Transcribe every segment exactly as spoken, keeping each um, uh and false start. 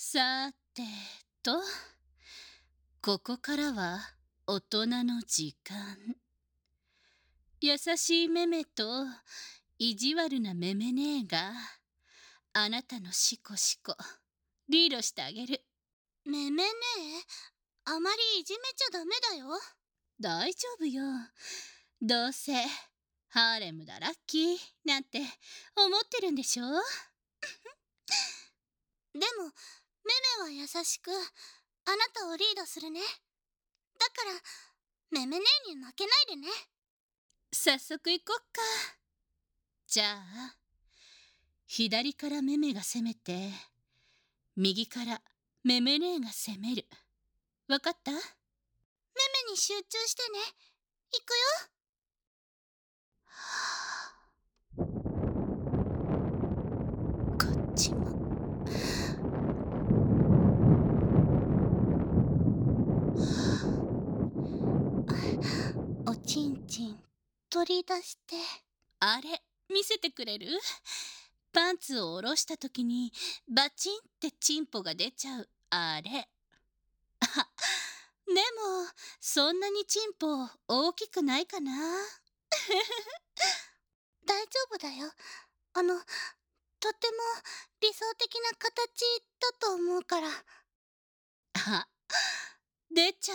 さてと、ここからは大人の時間。優しいメメと意地悪なメメ姉があなたのシコシコリードしてあげる。 めめねえ、あまりいじめちゃダメだよ。 大丈夫よ。どうせハーレムだラッキーなんて思ってるんでしょ。 でもめめは優しくあなたをリードするね。だからめめ姉に負けないでね。 早速行こっか。じゃあ左からメメが攻めて、右からメメ姉が攻める。わかった？ めめに集中してね。行くよ。 こっちも。 おちんちん取り出して。 あれ見せてくれる？パンツを下ろした時にバチンってチンポが出ちゃうあれ。あ、でもそんなにチンポ大きくないかな。 大丈夫だよ。あのとっても理想的な形だと思うから。 あ、出ちゃった。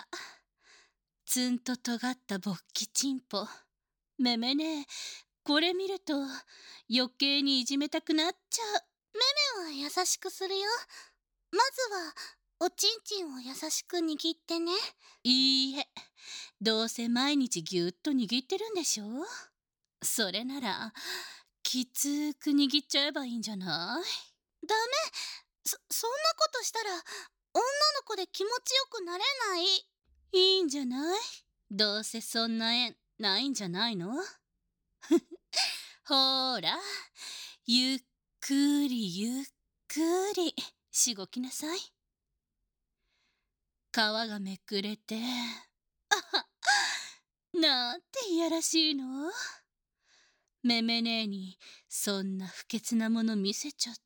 ツンと尖った勃起チンポ。めめね、これ見ると余計にいじめたくなっちゃう。 めめは優しくするよ。まずはおちんちんを優しく握ってね。 いいえ、どうせ毎日ぎゅっと握ってるんでしょ。それならきつーく握っちゃえばいいんじゃない？ ダメ。そそんなことしたら女の子で気持ちよくなれない。 いいんじゃない？どうせそんな縁ないんじゃないの？ほーら、ゆっくりゆっくりしごきなさい。皮がめくれて、あは、なんていやらしいの。めめ姉にそんな不潔なもの見せちゃって。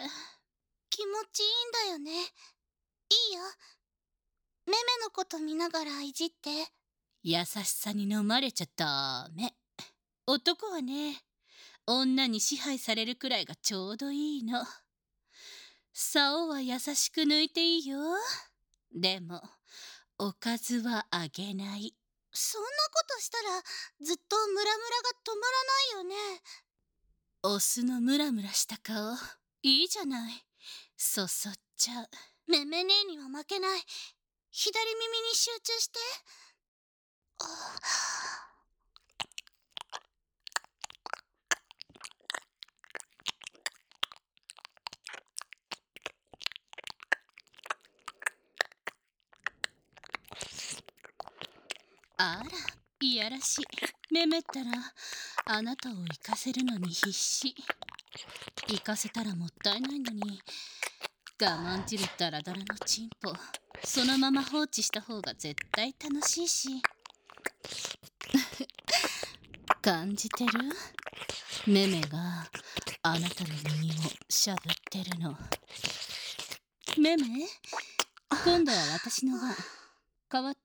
気持ちいいんだよね。いいよ。めめのこと見ながらいじって。 優しさに飲まれちゃダメ。男はね、女に支配されるくらいがちょうどいいの。竿は優しく抜いていいよ。でもおかずはあげない。 そんなことしたらずっとムラムラが止まらないよね。 オスのムラムラした顔いいじゃない。そそっちゃう。 めめ姉には負けない。左耳に集中して。 あら、いやらしい。めめったらあなたを行かせるのに必死。行かせたらもったいないのに、我慢汁ダラダラのチンポそのまま放置した方が絶対楽しいし。感じてる？めめがあなたの耳をしゃぶってるの。めめ、今度は私の番。代わって。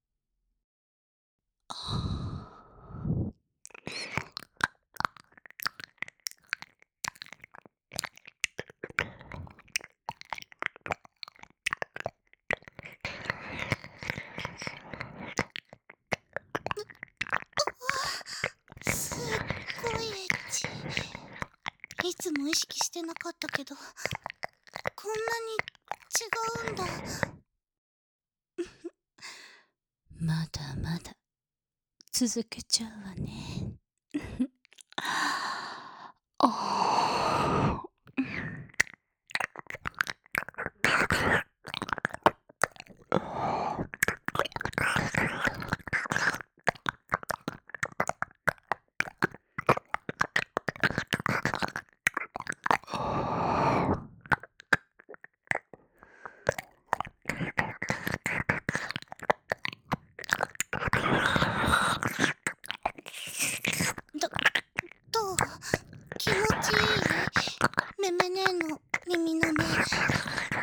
すっごいエッチ。いつも意識してなかったけど、こんなに違うんだ。 まだまだ続けちゃうわね。 ど、どう？気持ちいい？めめ姉の耳の目。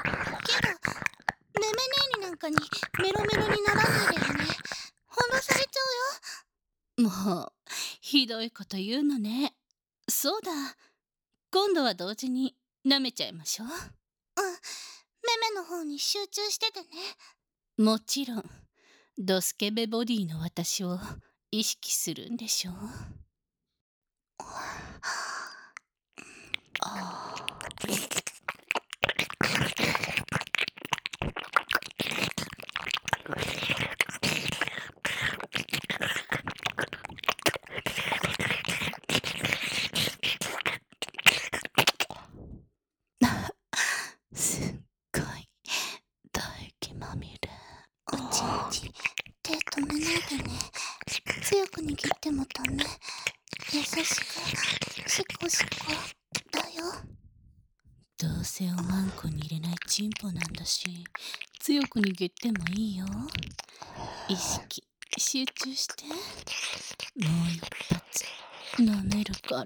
かにメロメロにならないでよね。翻弄されちゃもうひどいこと言うのね。そうだ、今度は同時に舐めちゃいましょう。 うよ。うん。メメの方に集中しててね。 もちろんドスケベボディの私を意識するんでしょう。あすっごい唾液まみれ。 おちんちん、手止めないでね。強く握ってもダメ。優しく、シコシコだよ。 どうせおまんこに入れないチンポなんだし、強く握ってもいいよ。意識集中して。もう一発舐めるから。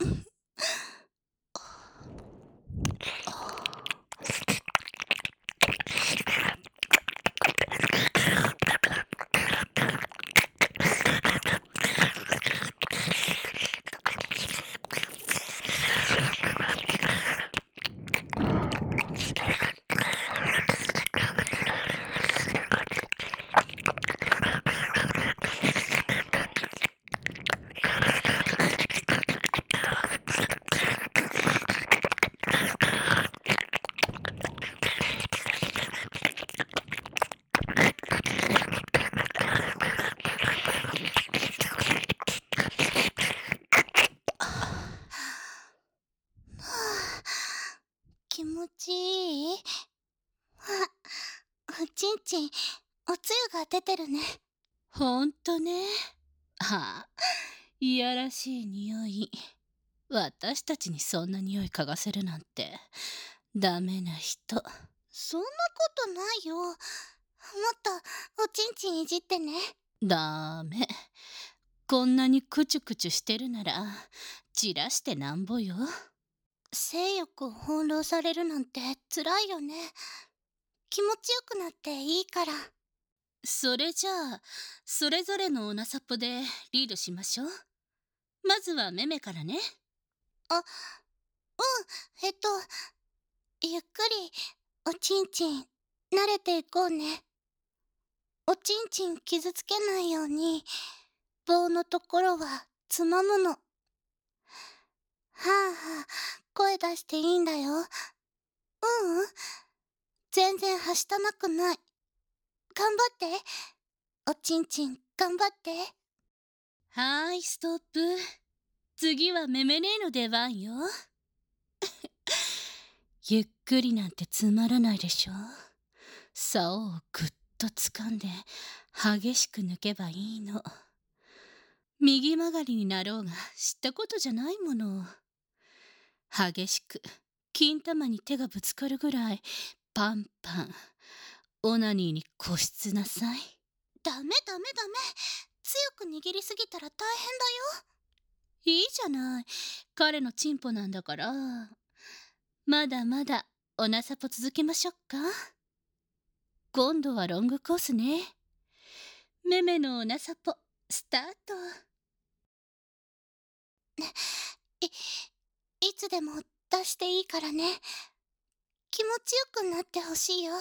気持ちいい？あ、おちんちん、おつゆが出てるね。 ほんとね。ああ、いやらしい匂い。私たちにそんな匂い嗅がせるなんてダメな人。 そんなことないよ。もっとおちんちんいじってね。 ダメ。こんなにクチュクチュしてるなら散らしてなんぼよ。 性欲を翻弄されるなんて辛いよね。気持ちよくなっていいから。 それじゃあそれぞれのおなさぽでリードしましょう。まずはメメからね。 あ、うん、えっと、ゆっくりおちんちん慣れていこうね。おちんちん傷つけないように棒のところはつまむの。はあはあ、声出していいんだよ。ううん、全然はしたなくない。頑張って。おちんちん頑張って。 はーい、ストップ。次はメメネーの出番よ。ゆっくりなんてつまらないでしょ。竿をぐっと掴んで激しく抜けばいいの。右曲がりになろうが知ったことじゃないもの。激しく金玉に手がぶつかるぐらいパンパンオナニーに固執なさい。 ダメダメダメ。強く握りすぎたら大変だよ。 いいじゃない、彼のチンポなんだから。まだまだおなさぽ続けましょっか。今度はロングコースね。メメのおなさぽスタート。 い、いつでも出していいからね。気持ちよくなってほしいよ。は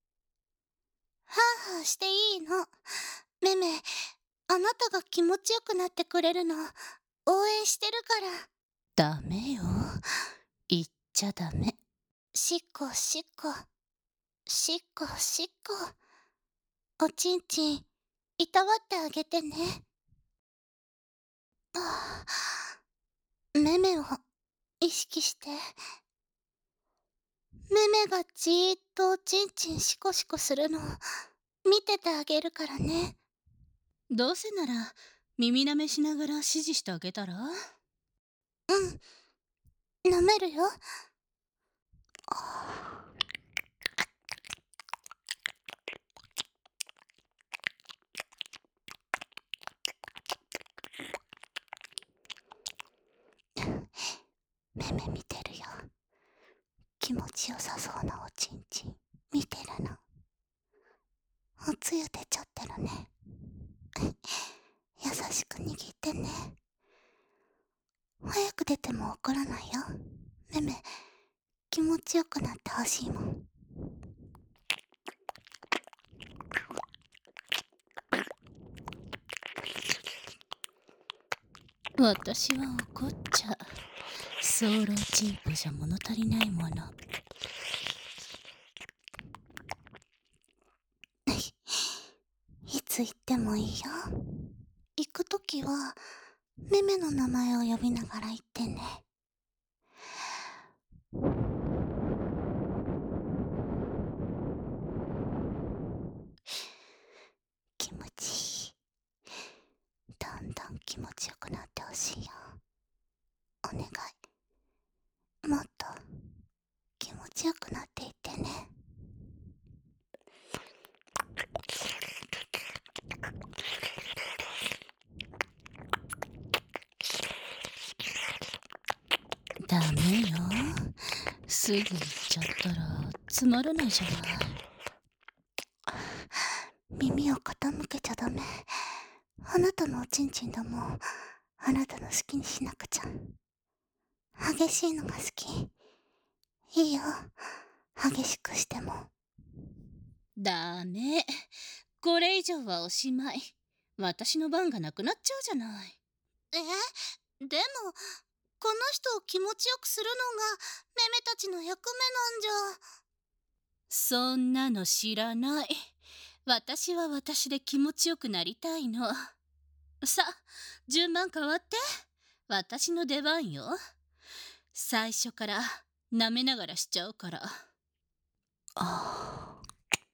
あはあしていいの。メメ、あなたが気持ちよくなってくれるの応援してるから。 ダメよ、言っちゃダメ。 しっこしっこしっこしっこ。おちんちんいたわってあげてね。はあ、メメを意識して。メメがじーっとおちんちんシコシコするの見ててあげるからね。 どうせなら耳舐めしながら指示してあげたら。 うん、舐めるよ。メメ見てるよ。気持ちよさそうなおちんちん見てるの。 おつゆ出ちゃってるね。優しく握ってね。早く出ても怒らないよ。めめ、気持ちよくなってほしいもん。 私は怒っちゃ早漏チンポじゃ物足りないもの。 いつ行ってもいいよ。行くときはめめの名前を呼びながら行ってね。気持ちいい。どんどん気持ちよくなってほしいよ。お願い。もっと気持ちよくなっていってね。 ダメよ。すぐ行っちゃったらつまらないじゃない。 耳を傾けちゃダメ。あなたのおちんちんだもん。あなたの好きにしなくちゃ。激しいのが好き。いいよ、激しくしても。 ダメ。これ以上はおしまい。私の番がなくなっちゃうじゃない。 え、でもこの人を気持ちよくするのがめめたちの役目なんじゃ。 そんなの知らない。私は私で気持ちよくなりたいの。さあ、順番変わって。私の出番よ。最初から舐めながらしちゃうから。 ああ。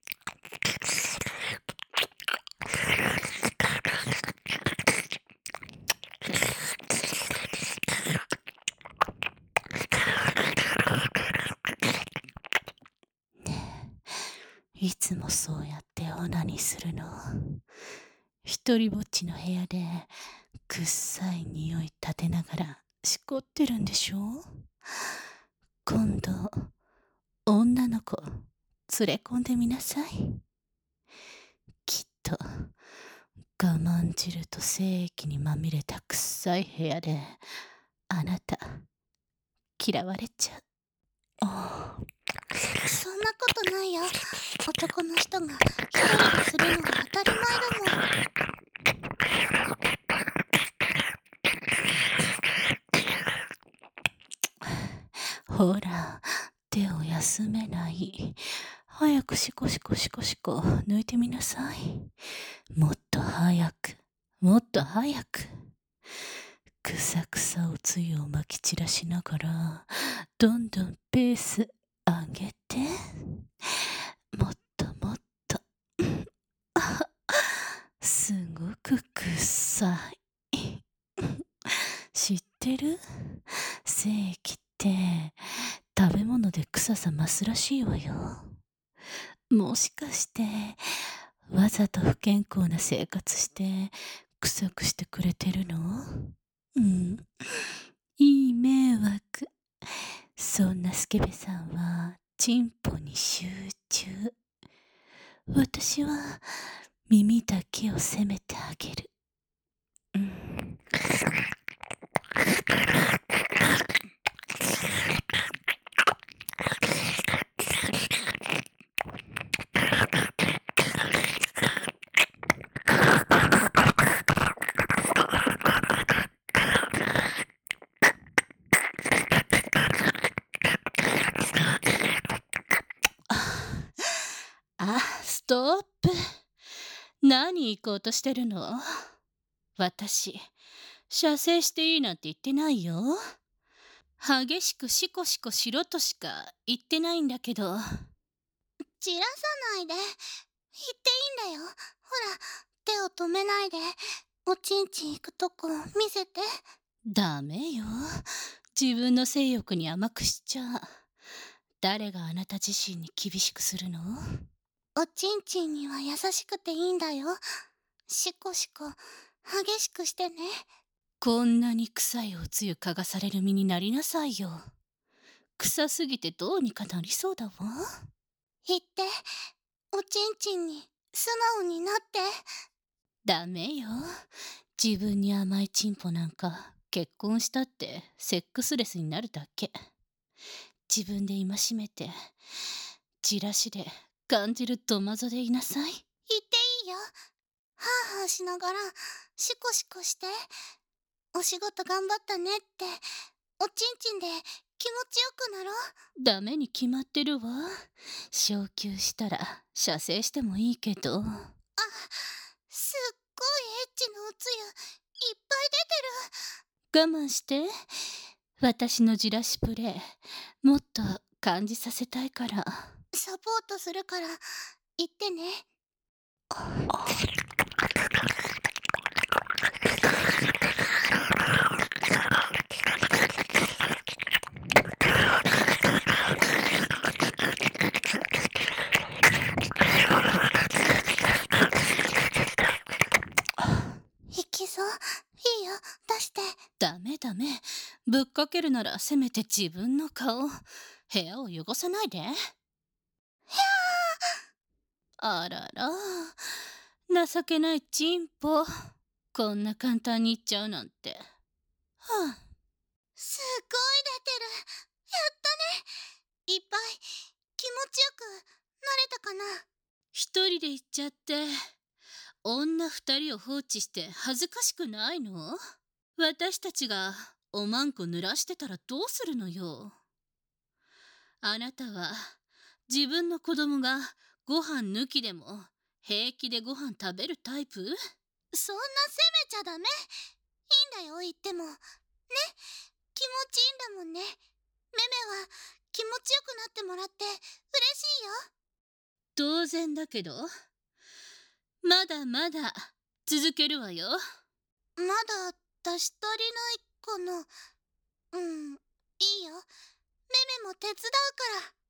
いつもそうやってオナニーするの？一人ぼっちの部屋でくっさい匂い立てながらしこってるんでしょ？今度女の子連れ込んでみなさい。きっと我慢汁と精液にまみれたくっさい部屋であなた嫌われちゃう。ああ、そんなことないよ。男の人が一人でするのが当たり前だもん。ほら、手を休めない。早くシコシコシコシコ抜いてみなさい。もっと早く、もっと早く。くさくさおつゆをまき散らしながら、どんどんペース上げて。もっともっと。すごくくっさい。知ってる？精液って食べ物で臭さ増すらしいわよ。もしかしてわざと不健康な生活して臭くしてくれてるの？うん、いい迷惑。そんなスケベさんはチンポに集中。私は耳だけを責めてあげる。うん、 あ、ストップ。何行こうとしてるの？私、射精していいなんて言ってないよ。激しくシコシコしろとしか言ってないんだけど。 散らさないで。言っていいんだよ。ほら、手を止めないで。おちんちん行くとこ見せて。 ダメよ。自分の性欲に甘くしちゃ。誰があなた自身に厳しくするの？ おちんちんには優しくていいんだよ。シコシコ激しくしてね。 こんなに臭いおつゆ嗅がされる身になりなさいよ。臭すぎてどうにかなりそうだわ。 言って、おちんちんに。 素直になって。 ダメよ。自分に甘いチンポなんか結婚したってセックスレスになるだけ。自分で戒めて、じらしで感じるどまぞでいなさい。 言っていいよ。はあはあしながらシコシコして、お仕事頑張ったねっておちんちんで気持ちよくなろう。 ダメに決まってるわ。昇級したら射精してもいいけど。 あ、すっごいエッチなおつゆいっぱい出て我慢して。私のじらしプレイもっと感じさせたいから。 る。サポートするから言ってね。いきそう。いいよ、出して。 ダメダメ。ぶっかけるならせめて自分の顔。部屋を汚さないで。あらら、情けないチンポ。こんな簡単にいっちゃうなんて。はあ、 すっごい出てる。やったね。いっぱい気持ちよくなれたかな。 一人で行っちゃって。女二人を放置して恥ずかしくないの？私たちがおまんこ濡らしてたらどうするのよ。あなたは自分の子供がご飯抜きでも平気でご飯食べるタイプ？ そんな責めちゃダメ。いいんだよ言っても。ね、気持ちいいんだもんね。めめは気持ちよくなってもらって嬉しいよ。 当然だけど、まだまだ続けるわよ。 まだ出し足りないかな。うん、いいよ。めめも手伝うから。